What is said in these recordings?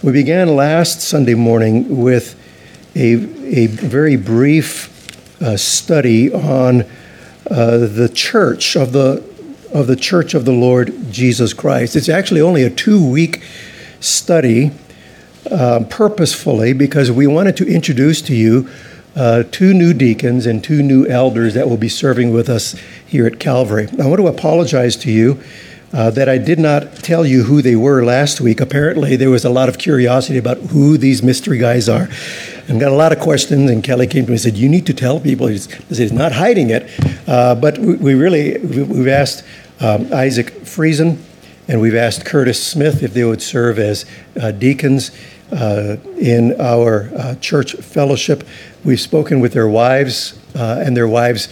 We began last Sunday morning with a very brief study on the church of the Church of the Lord Jesus Christ. It's actually only a 2-week study, purposefully, because we wanted to introduce to you 2 new deacons and 2 new elders that will be serving with us here at Calvary. I want to apologize to you that I did not tell you who they were last week. Apparently, there was a lot of curiosity about who these mystery guys are, and got a lot of questions. And Kelly came to me and said, "You need to tell people." He's not hiding it, but we've asked Isaac Friesen and we've asked Curtis Smith if they would serve as deacons in our church fellowship. We've spoken with their wives, and their wives.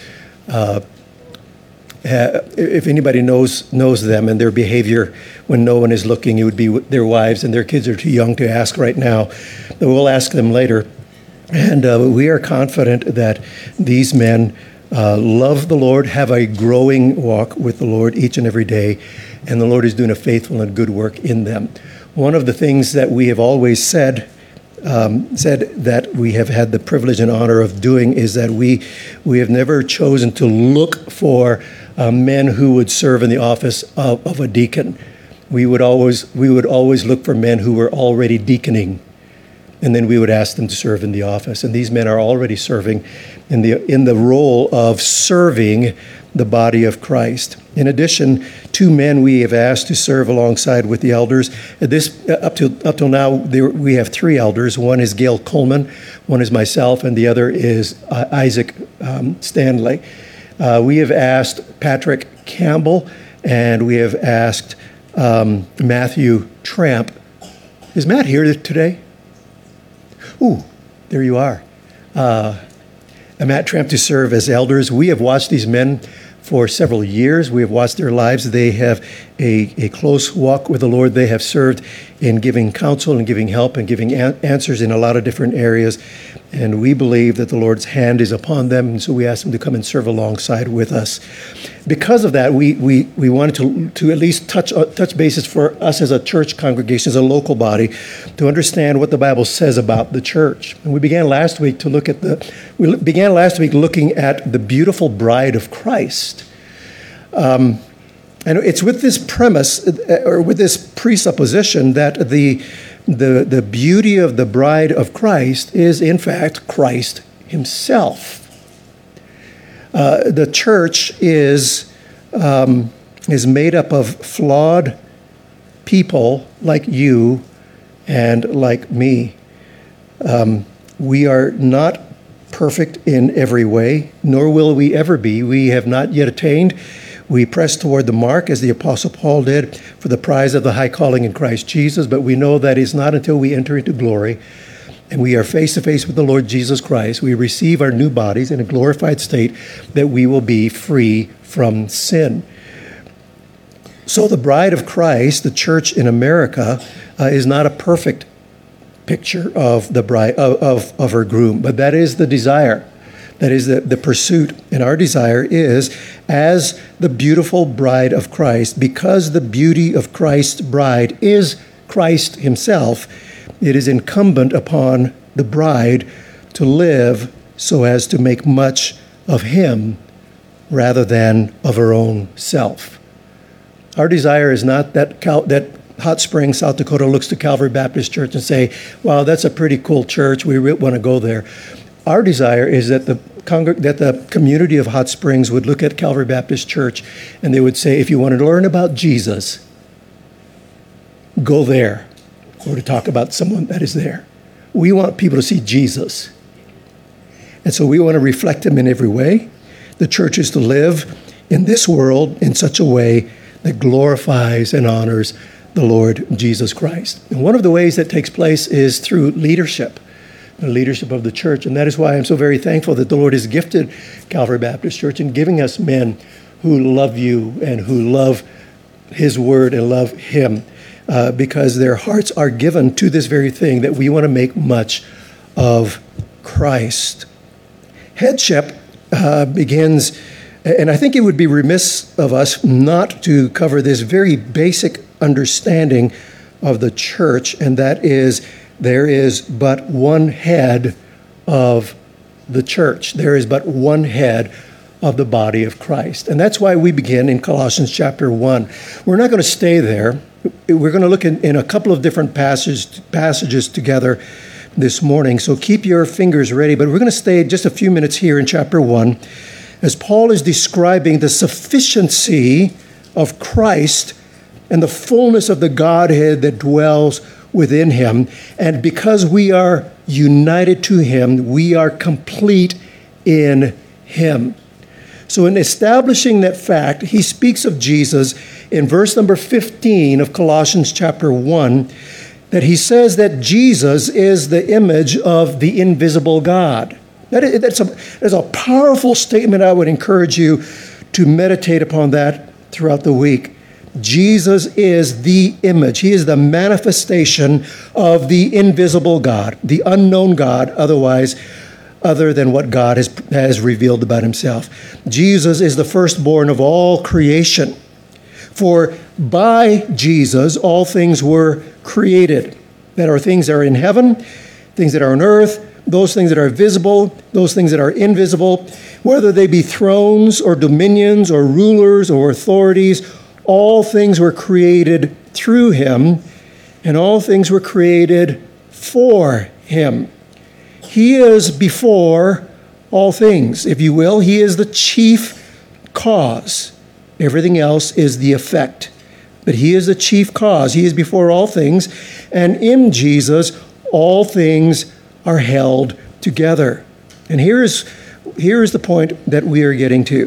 If anybody knows them and their behavior when no one is looking, it would be their wives, and their kids are too young to ask right now. But we'll ask them later. And we are confident that these men love the Lord, have a growing walk with the Lord each and every day, and the Lord is doing a faithful and good work in them. One of the things that we have always said that we have had the privilege and honor of doing is that we have never chosen to look for men who would serve in the office of a deacon. We would always look for men who were already deaconing, and then we would ask them to serve in the office. And these men are already serving in the role of serving the body of Christ. In addition, 2 men we have asked to serve alongside with the elders. Up till now, we have 3 elders. One is Gail Coleman, one is myself, and the other is Isaac Stanley. We have asked Patrick Campbell, and we have asked Matthew Tramp. Is Matt here today? Ooh, there you are. Matt Tramp to serve as elders. We have watched these men for several years. We have watched their lives. They have a close walk with the Lord. They have served in giving counsel and giving help and giving answers in a lot of different areas. And we believe that the Lord's hand is upon them. And so we asked them to come and serve alongside with us. Because of that, we wanted to at least touch bases for us as a church congregation, as a local body, to understand what the Bible says about the church. And we began last week looking at the beautiful bride of Christ. And it's with this premise, or with this presupposition, that the beauty of the bride of Christ is, in fact, Christ himself. The church is made up of flawed people like you and like me. We are not perfect in every way, nor will we ever be. We have not yet attained. We press toward the mark, as the Apostle Paul did, for the prize of the high calling in Christ Jesus. But we know that it's not until we enter into glory and we are face to face with the Lord Jesus Christ, we receive our new bodies in a glorified state, that we will be free from sin. So the bride of Christ, the church in America, is not a perfect picture of the bride of her groom, but that is the desire. That is the pursuit. And our desire is, as the beautiful bride of Christ, because the beauty of Christ's bride is Christ himself, it is incumbent upon the bride to live so as to make much of him rather than of her own self. Our desire is not that Hot Springs, South Dakota looks to Calvary Baptist Church and say, "Wow, that's a pretty cool church. We want to go there." Our desire is that the community of Hot Springs would look at Calvary Baptist Church and they would say, "If you want to learn about Jesus, go there," or to talk about someone that is there. We want people to see Jesus. And so we want to reflect him in every way. The church is to live in this world in such a way that glorifies and honors the Lord Jesus Christ. And one of the ways that takes place is through leadership, the leadership of the church. And that is why I'm so very thankful that the Lord has gifted Calvary Baptist Church in giving us men who love you and who love his word and love him, because their hearts are given to this very thing, that we want to make much of Christ. Headship begins, and I think it would be remiss of us not to cover this very basic understanding of the church, and that is there is but one head of the church. There is but one head of the body of Christ. And that's why we begin in Colossians chapter 1. We're not going to stay there. We're going to look in a couple of different passages together this morning. So keep your fingers ready. But we're going to stay just a few minutes here in chapter 1 as Paul is describing the sufficiency of Christ and the fullness of the Godhead that dwells within him. And because we are united to him, we are complete in him. So in establishing that fact, he speaks of Jesus in verse number 15 of Colossians chapter 1, that he says that Jesus is the image of the invisible God. That's a powerful statement. I would encourage you to meditate upon that throughout the week. Jesus is the image. He is the manifestation of the invisible God, the unknown God, other than what God has revealed about himself. Jesus is the firstborn of all creation. For by Jesus, all things were created. That are things that are in heaven, things that are on earth, those things that are visible, those things that are invisible, whether they be thrones or dominions or rulers or authorities, all things were created through him, and all things were created for him. He is before all things, if you will. He is the chief cause. Everything else is the effect. But he is the chief cause. He is before all things. And in Jesus, all things are held together. And here is the point that we are getting to.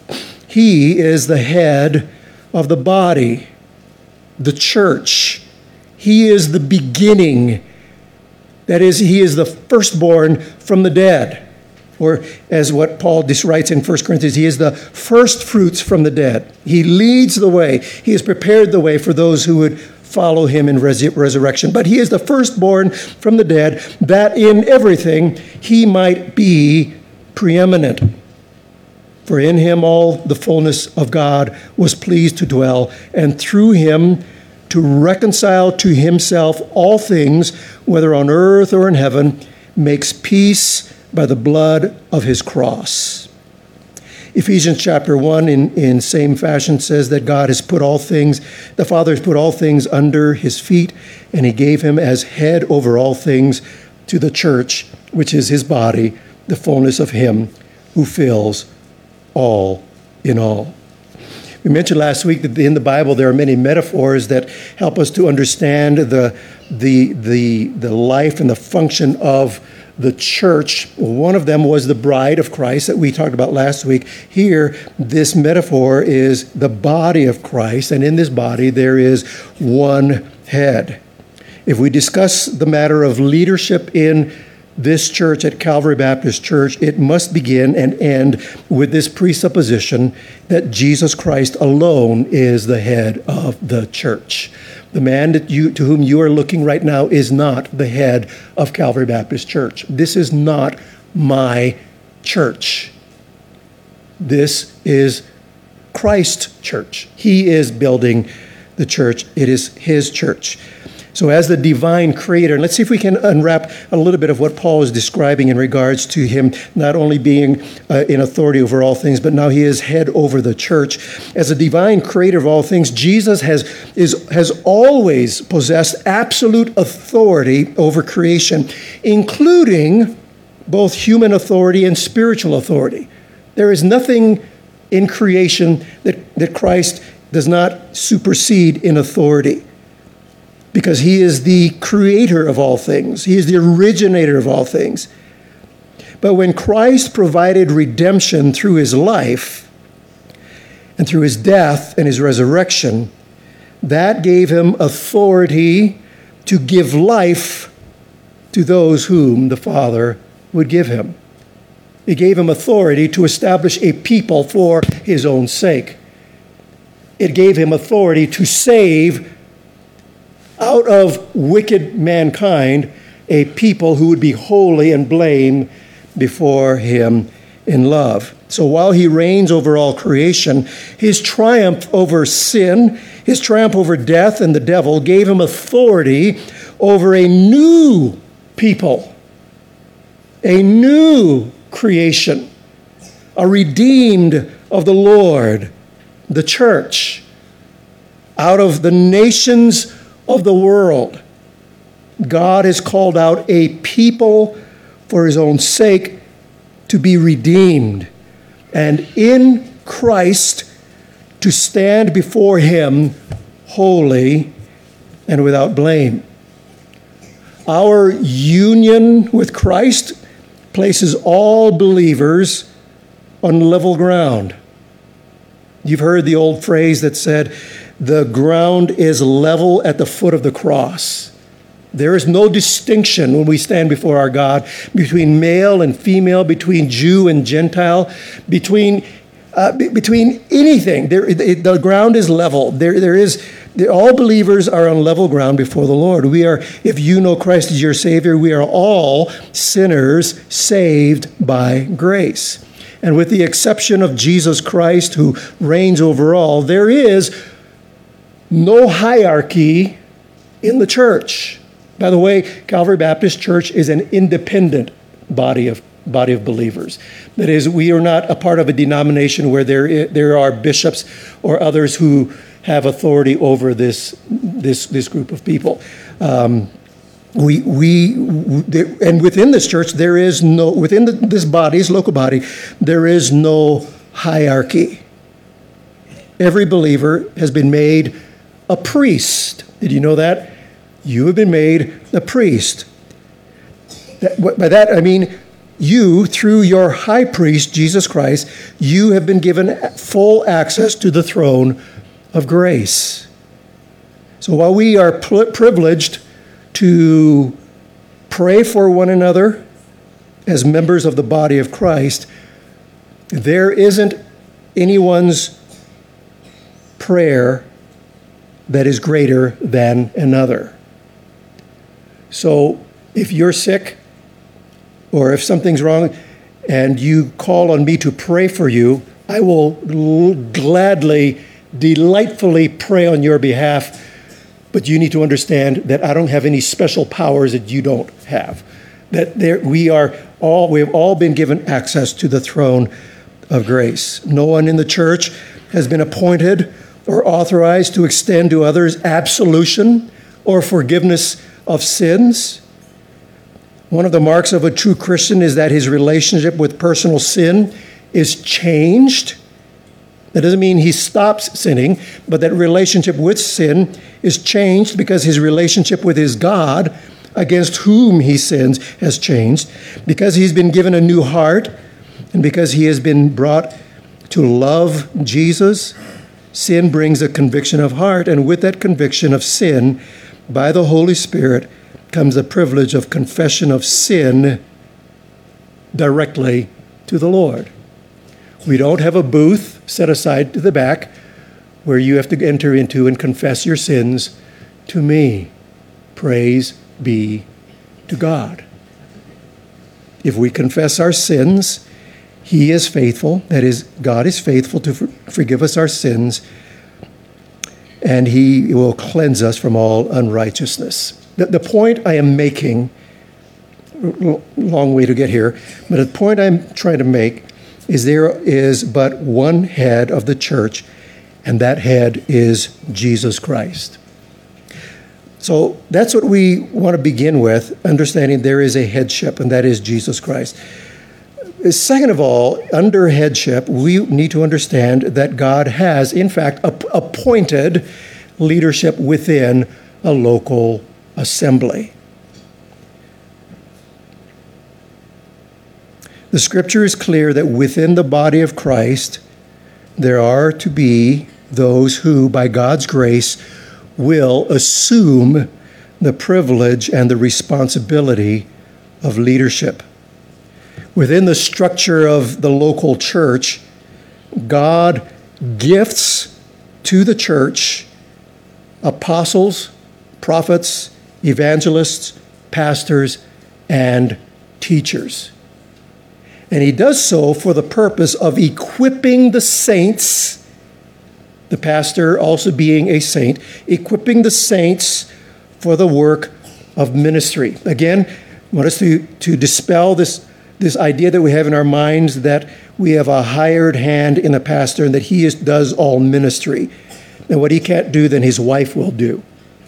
He is the head of the body, the church. He is the beginning. That is, he is the firstborn from the dead. Or as what Paul writes in 1 Corinthians, he is the first fruits from the dead. He leads the way. He has prepared the way for those who would follow him in resurrection. But he is the firstborn from the dead, that in everything he might be preeminent. For in him all the fullness of God was pleased to dwell, and through him to reconcile to himself all things, whether on earth or in heaven, makes peace by the blood of his cross. Ephesians chapter 1 in same fashion says that God has put all things, the Father has put all things under his feet, and he gave him as head over all things to the church, which is his body, the fullness of him who fills all in all. We mentioned last week that in the Bible there are many metaphors that help us to understand the life and the function of the church. One of them was the bride of Christ that we talked about last week. Here, this metaphor is the body of Christ, and in this body there is one head. If we discuss the matter of leadership in this church at Calvary Baptist Church, it must begin and end with this presupposition that Jesus Christ alone is the head of the church. The man to whom you are looking right now is not the head of Calvary Baptist Church. This is not my church. This is Christ's church. He is building the church. It is his church. So as the divine creator, and let's see if we can unwrap a little bit of what Paul is describing in regards to him not only being in authority over all things, but now he is head over the church. As a divine creator of all things, Jesus has always possessed absolute authority over creation, including both human authority and spiritual authority. There is nothing in creation that Christ does not supersede in authority, because he is the creator of all things. He is the originator of all things. But when Christ provided redemption through his life and through his death and his resurrection, that gave him authority to give life to those whom the Father would give him. It gave him authority to establish a people for his own sake. It gave him authority to save out of wicked mankind a people who would be holy and blameless before him in love. So while he reigns over all creation, his triumph over sin, His triumph over death and the devil gave him authority over a new people, a new creation, a redeemed of the Lord, the church, out of the nations of the world. God has called out a people for his own sake to be redeemed, and in Christ to stand before him holy and without blame. Our union with Christ places all believers on level ground. You've heard the old phrase that said, the ground is level at the foot of the cross. There is no distinction when we stand before our God between male and female, between Jew and Gentile, between anything. The ground is level. All believers are on level ground before the Lord. We are, if you know Christ as your Savior, we are all sinners saved by grace. And with the exception of Jesus Christ, who reigns over all, there is no hierarchy in the church. By the way, Calvary Baptist Church is an independent body of believers. That is, we are not a part of a denomination where there are bishops or others who have authority over this group of people. And within this church, there is no, within this local body, there is no hierarchy. Every believer has been made a priest. Did you know that? You have been made a priest. By that, I mean, you, through your high priest, Jesus Christ, you have been given full access to the throne of grace. So while we are privileged to pray for one another as members of the body of Christ, there isn't anyone's prayer that is greater than another. So if you're sick or if something's wrong and you call on me to pray for you, I will gladly, delightfully pray on your behalf. But you need to understand that I don't have any special powers that you don't have. That we have all been given access to the throne of grace. No one in the church has been appointed or authorized to extend to others absolution or forgiveness of sins. One of the marks of a true Christian is that his relationship with personal sin is changed. That doesn't mean he stops sinning, but that relationship with sin is changed because his relationship with his God, against whom he sins, has changed. Because he's been given a new heart, and because he has been brought to love Jesus, sin brings a conviction of heart, and with that conviction of sin, by the Holy Spirit, comes the privilege of confession of sin directly to the Lord. We don't have a booth set aside to the back where you have to enter into and confess your sins to me. Praise be to God. If we confess our sins, he is faithful, that is, God is faithful to forgive us our sins, and he will cleanse us from all unrighteousness. The point I am making, long way to get here, but the point I'm trying to make is there is but one head of the church, and that head is Jesus Christ. So that's what we want to begin with, understanding there is a headship, and that is Jesus Christ. Second of all, under headship, we need to understand that God has, in fact, appointed leadership within a local assembly. The scripture is clear that within the body of Christ, there are to be those who, by God's grace, will assume the privilege and the responsibility of leadership. Within the structure of the local church, God gifts to the church apostles, prophets, evangelists, pastors, and teachers. And he does so for the purpose of equipping the saints the pastor also being a saint, equipping the saints for the work of ministry. Again, I want us to dispel this idea that we have in our minds that we have a hired hand in the pastor and that he does all ministry. And what he can't do, then his wife will do.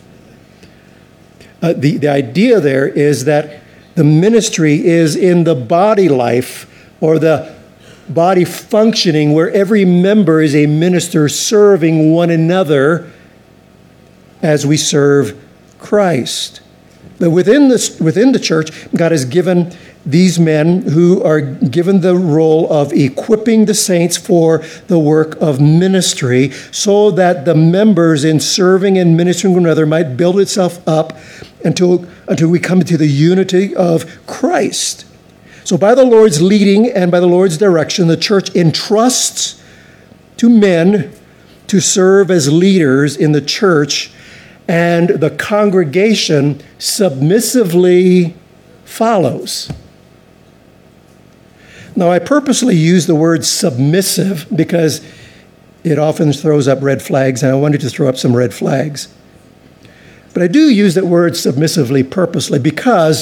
The idea there is that the ministry is in the body life or the body functioning where every member is a minister serving one another as we serve Christ. But within the church, God has given these men who are given the role of equipping the saints for the work of ministry so that the members in serving and ministering one another might build itself up until we come to the unity of Christ. So by the Lord's leading and by the Lord's direction, the church entrusts to men to serve as leaders in the church, and the congregation submissively follows. Now, I purposely use the word submissive because it often throws up red flags, and I wanted to throw up some red flags. But I do use that word submissively purposely because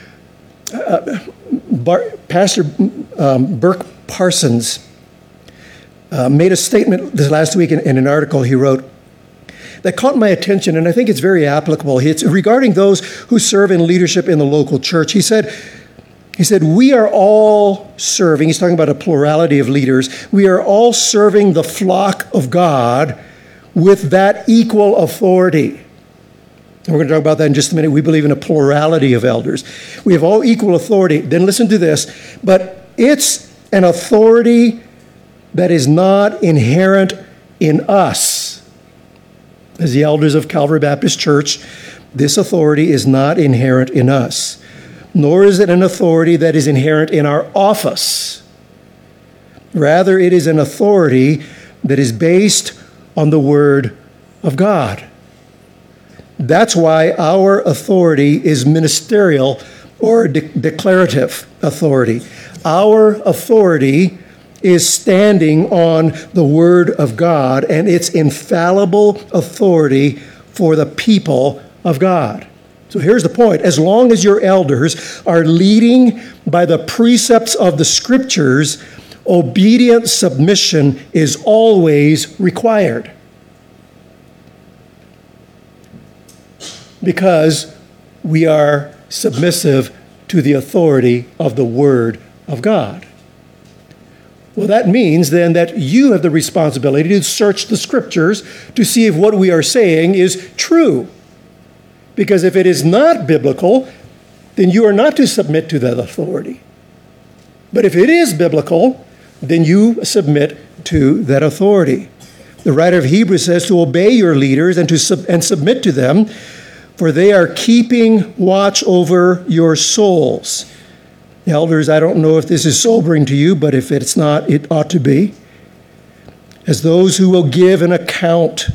Pastor Burk Parsons made a statement this last week in an article he wrote that caught my attention, and I think it's very applicable. It's regarding those who serve in leadership in the local church. He said, we are all serving, he's talking about a plurality of leaders, we are all serving the flock of God with that equal authority. And we're going to talk about that in just a minute. We believe in a plurality of elders. We have all equal authority. Then listen to this. But it's an authority that is not inherent in us. As the elders of Calvary Baptist Church, this authority is not inherent in us, nor is it an authority that is inherent in our office. Rather, it is an authority that is based on the Word of God. That's why our authority is ministerial or declarative authority. Our authority is standing on the Word of God and its infallible authority for the people of God. So here's the point. As long as your elders are leading by the precepts of the Scriptures, obedient submission is always required. Because we are submissive to the authority of the Word of God. Well, that means then that you have the responsibility to search the Scriptures to see if what we are saying is true. Because if it is not biblical, then you are not to submit to that authority. But if it is biblical, then you submit to that authority. The writer of Hebrews says to obey your leaders and submit to them, for they are keeping watch over your souls. Elders, I don't know if this is sobering to you, but if it's not, it ought to be. As those who will give an account,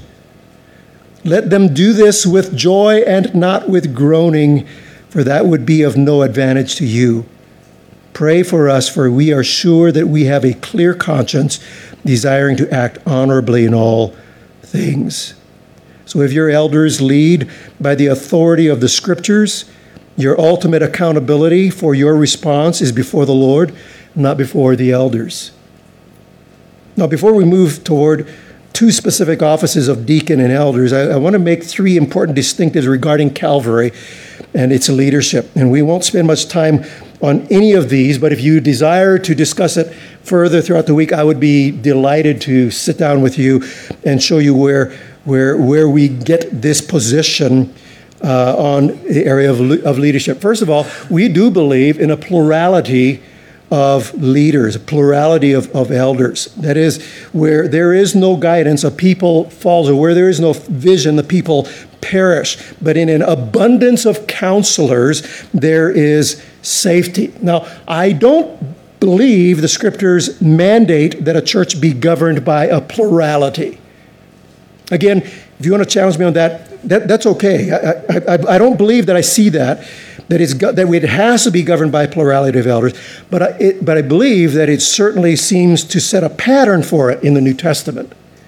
let them do this with joy and not with groaning, for that would be of no advantage to you. Pray for us, for we are sure that we have a clear conscience, desiring to act honorably in all things. So if your elders lead by the authority of the Scriptures, your ultimate accountability for your response is before the Lord, not before the elders. Now, before we move toward two specific offices of deacon and elders, I want to make three important distinctives regarding Calvary and its leadership. And we won't spend much time on any of these, but if you desire to discuss it further throughout the week, I would be delighted to sit down with you and show you where we get this position on the area of leadership. First of all, we do believe in a plurality of leaders, a plurality of elders. That is, where there is no guidance, a people falls, or where there is no vision, the people perish. But in an abundance of counselors, there is safety. Now, I don't believe the Scriptures mandate that a church be governed by a plurality. Again, if you want to challenge me on that's okay. I don't believe that I see that it has to be governed by a plurality of elders, but I believe that it certainly seems to set a pattern for it in the New Testament.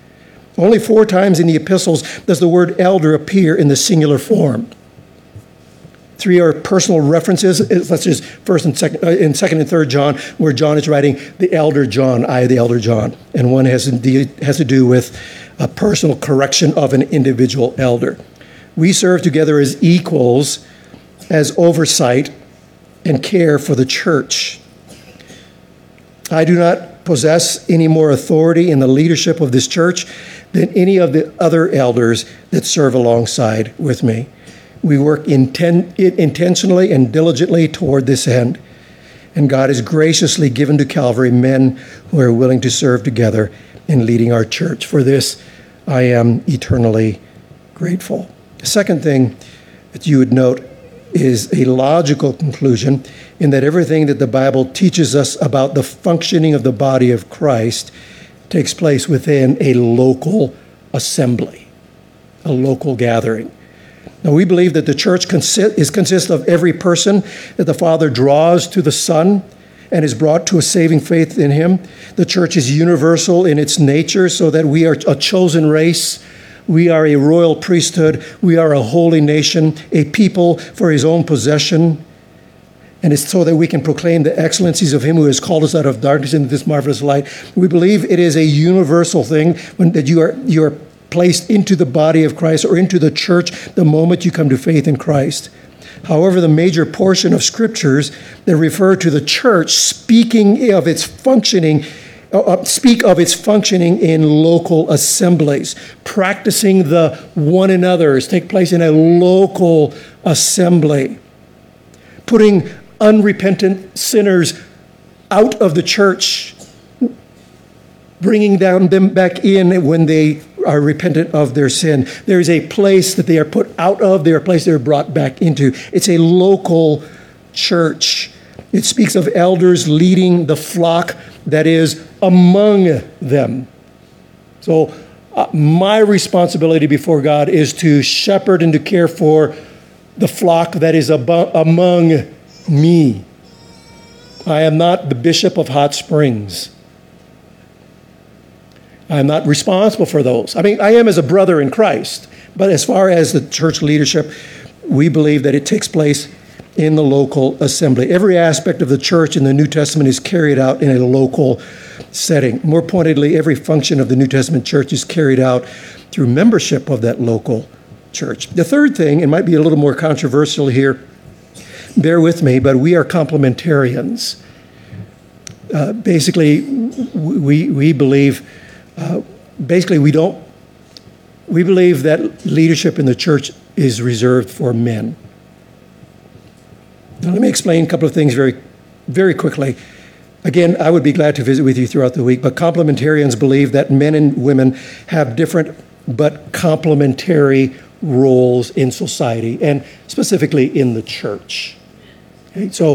Only 4 times in the epistles does the word elder appear in the singular form. 3 are personal references, such as in 2nd and 3rd John, where John is writing, the elder John, I, the elder John. And one has to do with a personal correction of an individual elder. We serve together as equals, as oversight and care for the church. I do not possess any more authority in the leadership of this church than any of the other elders that serve alongside with me. We work intentionally and diligently toward this end. And God has graciously given to Calvary men who are willing to serve together in leading our church. For this, I am eternally grateful. The second thing that you would note is a logical conclusion in that everything that the Bible teaches us about the functioning of the body of Christ takes place within a local assembly, a local gathering. Now, we believe that the church consists of every person that the Father draws to the Son and is brought to a saving faith in him. The church is universal in its nature, so that we are a chosen race. We are a royal priesthood. We are a holy nation, a people for his own possession. And it's so that we can proclaim the excellencies of him who has called us out of darkness into this marvelous light. We believe it is a universal thing that you are placed into the body of Christ or into the church the moment you come to faith in Christ. However, the major portion of scriptures that refer to the church speak of its functioning in local assemblies. Practicing the one another's take place in a local assembly. Putting unrepentant sinners out of the church, bringing them back in when they are repentant of their sin. There is a place that they are put out of, there are a place they are brought back into. It's a local church. It speaks of elders leading the flock that is among them. So my responsibility before God is to shepherd and to care for the flock that is among me. I am not the bishop of Hot Springs. I'm not responsible for those. I mean, I am as a brother in Christ, but as far as the church leadership, we believe that it takes place in the local assembly. Every aspect of the church in the New Testament is carried out in a local setting. More pointedly, every function of the New Testament church is carried out through membership of that local church. The third thing, it might be a little more controversial here, bear with me, but we are complementarians. Basically, we believe we believe that leadership in the church is reserved for men. Now, let me explain a couple of things very, very quickly. Again, I would be glad to visit with you throughout the week, but complementarians believe that men and women have different but complementary roles in society, and specifically in the church. Okay, so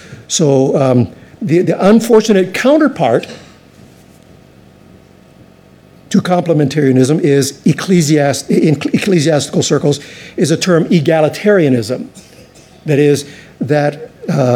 the unfortunate counterpart to complementarianism is in ecclesiastical circles is a term egalitarianism. That is that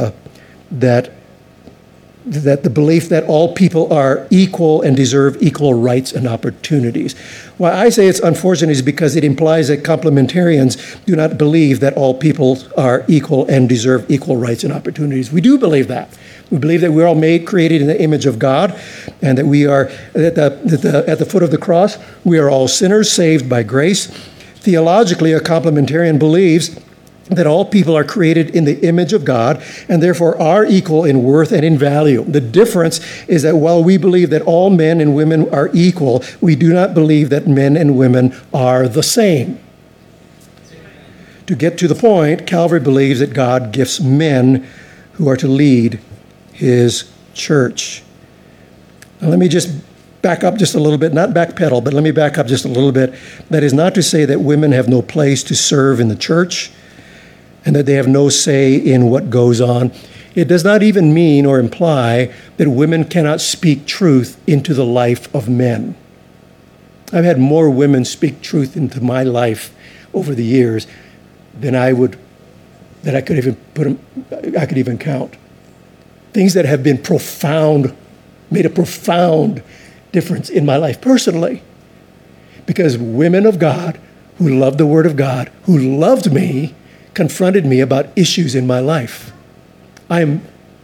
the belief that all people are equal and deserve equal rights and opportunities. Why I say it's unfortunate is because it implies that complementarians do not believe that all people are equal and deserve equal rights and opportunities. We do believe that. We believe that we're all created in the image of God, and that we are, at the foot of the cross, we are all sinners saved by grace. Theologically, a complementarian believes that all people are created in the image of God and therefore are equal in worth and in value. The difference is that while we believe that all men and women are equal, we do not believe that men and women are the same. To get to the point, Calvary believes that God gifts men who are to lead his church. Now, let me just back up just a little bit, not backpedal, but let me back up just a little bit. That is not to say that women have no place to serve in the church and that they have no say in what goes on. It does not even mean or imply that women cannot speak truth into the life of men. I've had more women speak truth into my life over the years than I could even count. Things that have been profound, made a profound difference in my life personally. because women of God who loved the Word of God, who loved me, confronted me about issues in my life. I am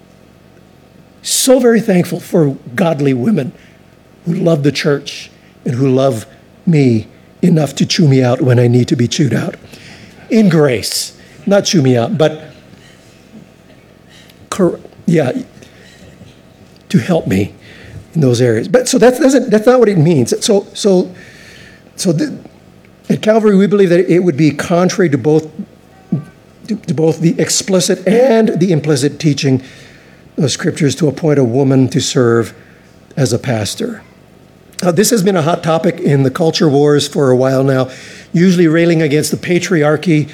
so very thankful for godly women who love the church and who love me enough to chew me out when I need to be chewed out. In grace, not chew me out, but to help me in those areas. But so that's not what it means. At Calvary, we believe that it would be contrary to both the explicit and the implicit teaching of Scriptures to appoint a woman to serve as a pastor. This has been a hot topic in the culture wars for a while now, usually railing against the patriarchy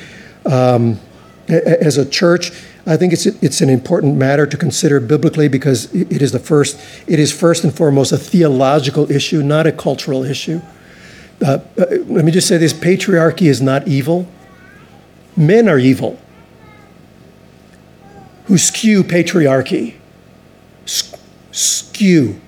as a church. I think it's an important matter to consider biblically because it is first and foremost a theological issue, not a cultural issue. Let me just say this, patriarchy is not evil. Men are evil who skew patriarchy. Skew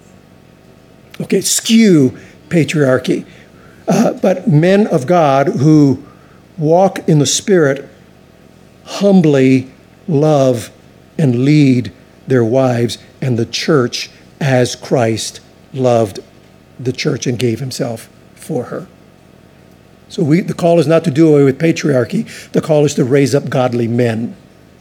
patriarchy. But men of God who walk in the Spirit humbly love and lead their wives and the church as Christ loved the church and gave himself for her. So the call is not to do away with patriarchy. The call is to raise up godly men.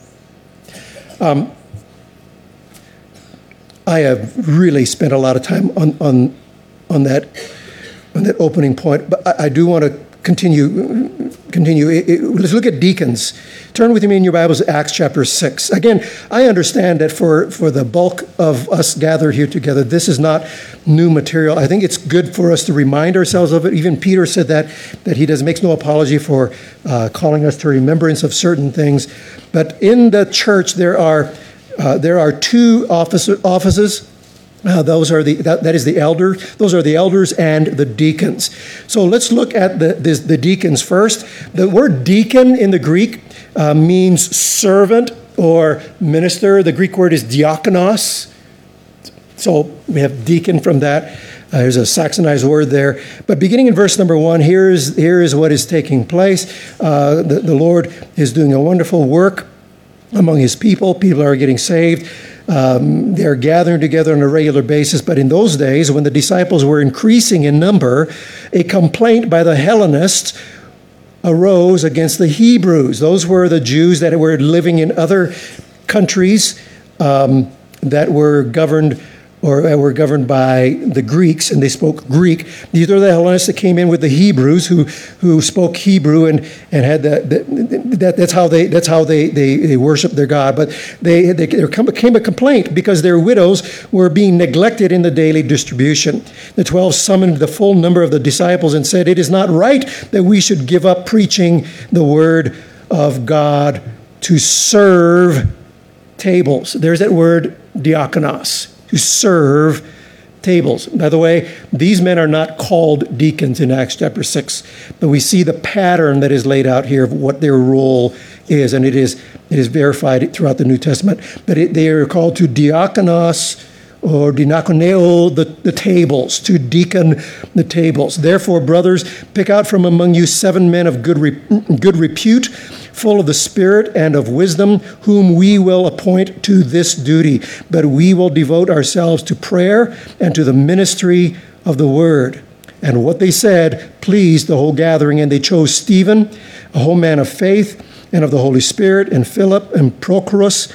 I have really spent a lot of time on that opening point, but I do want to continue. Let's look at deacons. Turn with me in your Bibles to Acts chapter 6. Again, I understand that for the bulk of us gathered here together, this is not new material. I think it's good for us to remind ourselves of it. Even Peter said that he makes no apology for calling us to remembrance of certain things. But in the church, there are two offices. That is the elder. Those are the elders and the deacons. So let's look at the deacons first. The word deacon in the Greek means servant or minister. The Greek word is diakonos. So we have deacon from that. There's a Saxonized word there. But beginning in verse number 1, here is what is taking place. The Lord is doing a wonderful work among his people. People are getting saved. They're gathering together on a regular basis. But in those days, when the disciples were increasing in number, a complaint by the Hellenists arose against the Hebrews. Those were the Jews that were living in other countries that were governed by the Greeks, and they spoke Greek. These are the Hellenists that came in with the Hebrews, who spoke Hebrew and had that's how they worshiped their God. But there came a complaint because their widows were being neglected in the daily distribution. The 12 summoned the full number of the disciples and said, "It is not right that we should give up preaching the word of God to serve tables." There's that word diakonos. To serve tables. By the way, these men are not called deacons in Acts chapter 6, but we see the pattern that is laid out here of what their role is, and it is verified throughout the New Testament. But they are called to diakonos or diakoneo the tables, to deacon the tables. Therefore, brothers, pick out from among you 7 men of good repute, full of the Spirit and of wisdom, whom we will appoint to this duty. But we will devote ourselves to prayer and to the ministry of the word. And what they said pleased the whole gathering, and they chose Stephen, a whole man of faith and of the Holy Spirit, and Philip and Prochorus,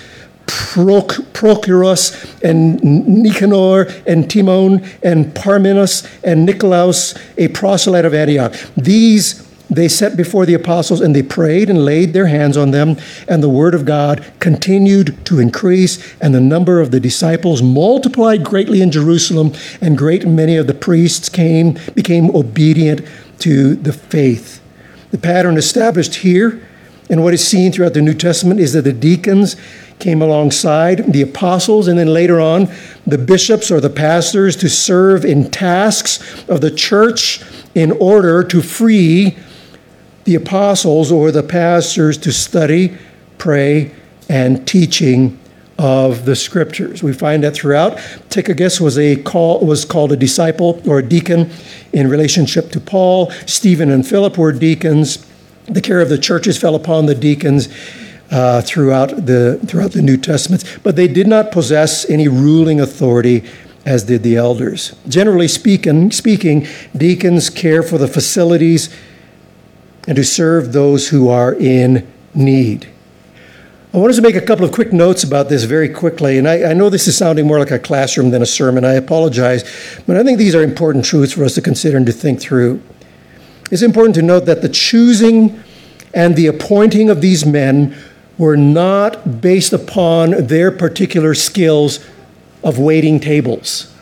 and Nicanor, and Timon, and Parmenas, and Nicolaus, a proselyte of Antioch. These they set before the apostles, and they prayed and laid their hands on them, and the word of God continued to increase, and the number of the disciples multiplied greatly in Jerusalem, and great many of the priests became obedient to the faith. The pattern established here, and what is seen throughout the New Testament, is that the deacons came alongside the apostles, and then later on, the bishops or the pastors to serve in tasks of the church in order to free the apostles or the pastors to study, pray, and teaching of the Scriptures. We find that throughout. Tychicus was called a disciple or a deacon in relationship to Paul. Stephen and Philip were deacons. The care of the churches fell upon the deacons throughout the New Testament, but they did not possess any ruling authority as did the elders. Generally speaking, deacons care for the facilities and to serve those who are in need. I wanted to make a couple of quick notes about this very quickly, and I know this is sounding more like a classroom than a sermon. I apologize, but I think these are important truths for us to consider and to think through. It's important to note that the choosing and the appointing of these men were not based upon their particular skills of waiting tables.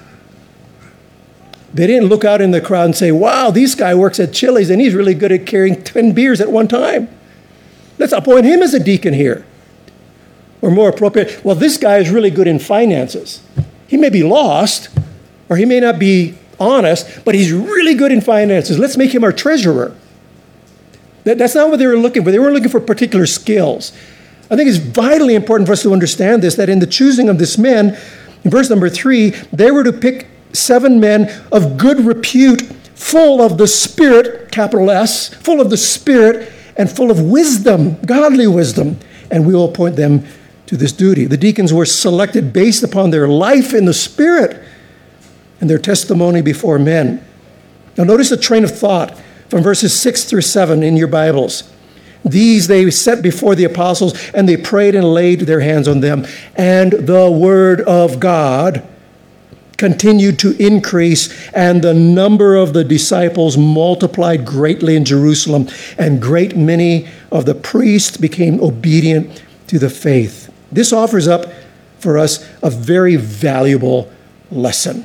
They didn't look out in the crowd and say, wow, this guy works at Chili's and he's really good at carrying 10 beers at one time. Let's appoint him as a deacon here. Or more appropriate, well, this guy is really good in finances. He may be lost, or he may not be honest, but he's really good in finances. Let's make him our treasurer. That's not what they were looking for. They weren't looking for particular skills. I think it's vitally important for us to understand this, that in the choosing of this men, in verse number 3, they were to pick 7 men of good repute, full of the Spirit, capital S, full of the Spirit, and full of wisdom, godly wisdom, and we will appoint them to this duty. The deacons were selected based upon their life in the Spirit and their testimony before men. Now notice the train of thought from verses 6 through 7 in your Bibles. These they set before the apostles, and they prayed and laid their hands on them. And the word of God continued to increase, and the number of the disciples multiplied greatly in Jerusalem, and great many of the priests became obedient to the faith. This offers up for us a very valuable lesson.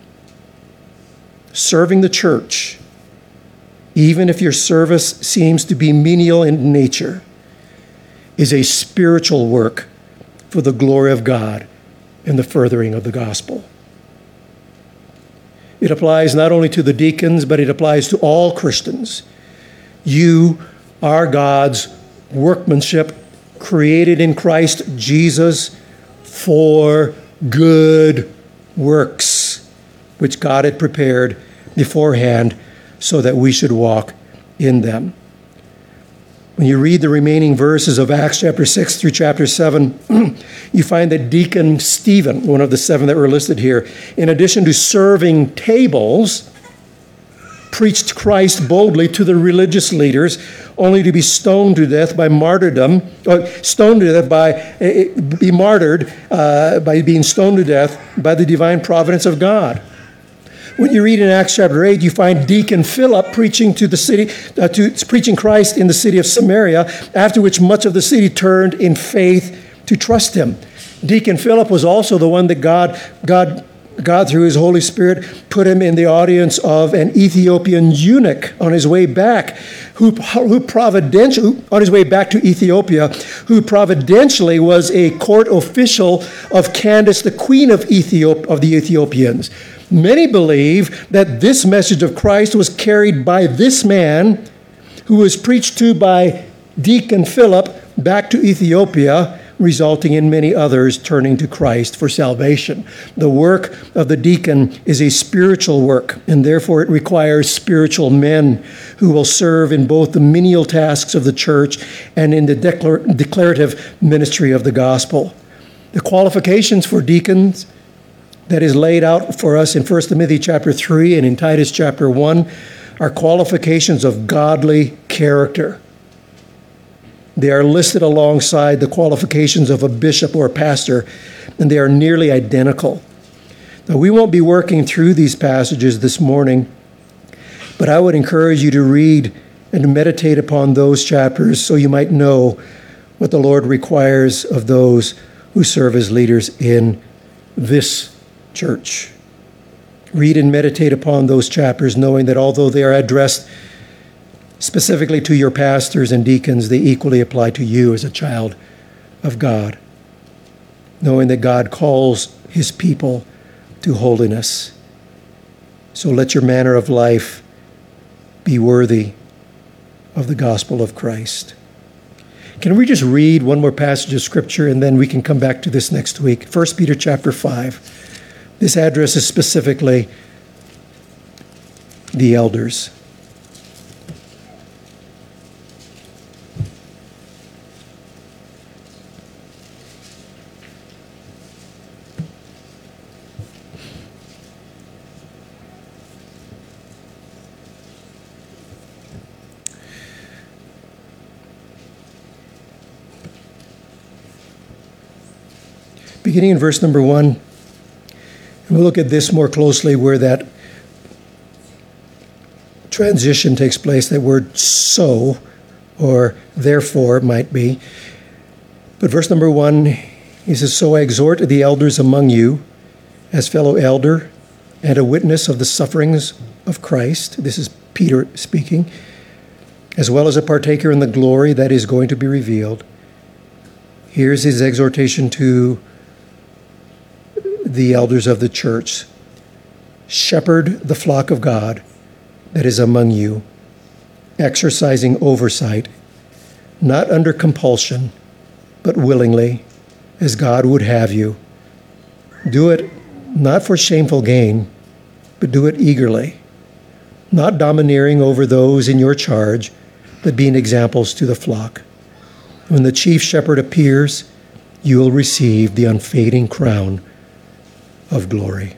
Serving the church, even if your service seems to be menial in nature, is a spiritual work for the glory of God and the furthering of the gospel. It applies not only to the deacons, but it applies to all Christians. You are God's workmanship, created in Christ Jesus for good works, which God had prepared beforehand so that we should walk in them. When you read the remaining verses of Acts chapter 6 through chapter 7, you find that Deacon Stephen, one of the 7 that were listed here, in addition to serving tables, preached Christ boldly to the religious leaders, only to be stoned to death by martyrdom, be martyred by being stoned to death by the divine providence of God. When you read in Acts chapter 8, you find Deacon Philip preaching to the city, preaching Christ in the city of Samaria, after which much of the city turned in faith to trust him. Deacon Philip was also the one that God through his Holy Spirit put him in the audience of an Ethiopian eunuch on his way back, who providentially, on his way back to Ethiopia, who providentially was a court official of Candace, the queen of the Ethiopians. Many believe that this message of Christ was carried by this man, who was preached to by Deacon Philip back to Ethiopia, resulting in many others turning to Christ for salvation. The work of the deacon is a spiritual work, and therefore it requires spiritual men who will serve in both the menial tasks of the church and in the declarative ministry of the gospel. The qualifications for deacons that is laid out for us in 1 Timothy chapter 3 and in Titus chapter 1 are qualifications of godly character. They are listed alongside the qualifications of a bishop or a pastor, and they are nearly identical. Now, we won't be working through these passages this morning, but I would encourage you to read and to meditate upon those chapters so you might know what the Lord requires of those who serve as leaders in this church. Read and meditate upon those chapters, knowing that although they are addressed specifically to your pastors and deacons, they equally apply to you as a child of God, knowing that God calls his people to holiness. So let your manner of life be worthy of the gospel of Christ. Can we just read one more passage of Scripture and then we can come back to this next week? 1 Peter chapter 5. This addresses specifically the elders. Beginning in verse number 1, and we'll look at this more closely where that transition takes place. That word so or therefore might be. But verse number 1, he says, "So I exhort the elders among you as fellow elder and a witness of the sufferings of Christ." This is Peter speaking. "As well as a partaker in the glory that is going to be revealed." Here's his exhortation to the elders of the church. "Shepherd the flock of God that is among you, exercising oversight, not under compulsion, but willingly, as God would have you. Do it not for shameful gain, but do it eagerly, not domineering over those in your charge, but being examples to the flock. When the chief shepherd appears, you will receive the unfading crown of glory."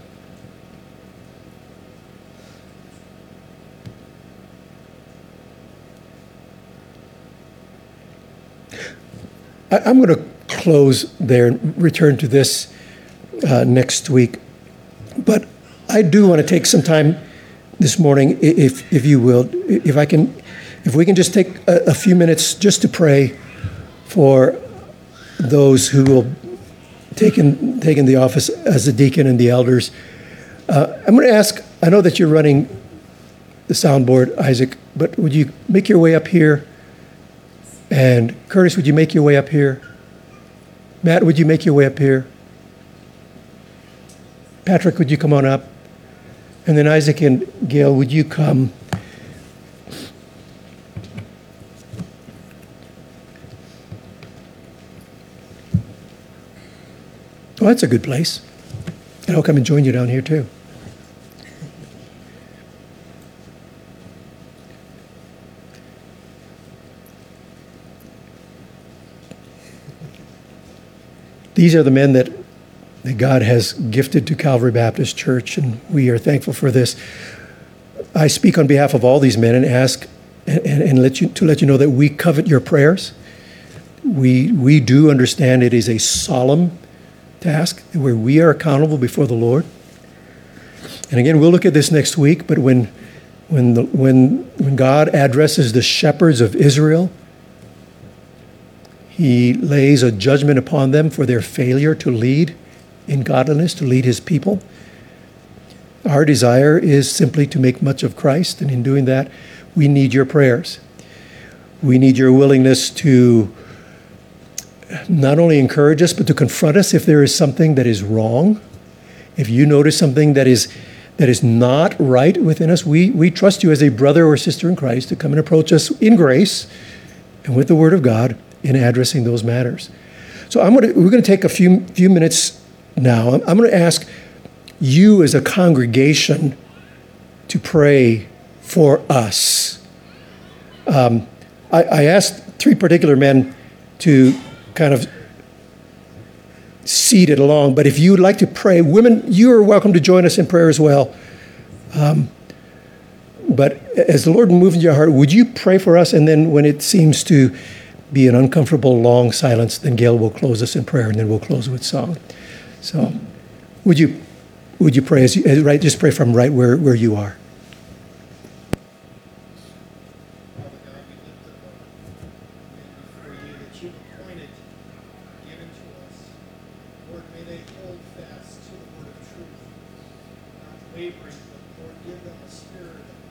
I'm going to close there and return to this next week. But I do want to take some time this morning, if you will, if we can just take a few minutes just to pray for those who will taken the office as a deacon and the elders. I'm going to ask, I know that you're running the soundboard, Isaac, but would you make your way up here? And Curtis, would you make your way up here? Matt, would you make your way up here? Patrick, would you come on up? And then Isaac and Gail, would you come? Oh, that's a good place. And I'll come and join you down here too. These are the men that God has gifted to Calvary Baptist Church, and we are thankful for this. I speak on behalf of all these men and ask and let you know that we covet your prayers. We do understand it is a solemn task where we are accountable before the Lord. And again, we'll look at this next week, but when God addresses the shepherds of Israel, he lays a judgment upon them for their failure to lead in godliness, to lead his people. Our desire is simply to make much of Christ, and in doing that, we need your prayers. We need your willingness to not only encourage us, but to confront us if there is something that is wrong. If you notice something that is not right within us, we trust you as a brother or sister in Christ to come and approach us in grace and with the Word of God in addressing those matters. So we're going to take a few minutes now. I'm going to ask you as a congregation to pray for us. I asked three particular men to kind of seed it along, but if you would like to pray, women, you are welcome to join us in prayer as well. But as the Lord moves in your heart, would you pray for us? And then when it seems to be an uncomfortable long silence, then Gail will close us in prayer, and then we'll close with song. So would you pray right? Just pray from right where you are. Wavering, but Lord, give them a spirit of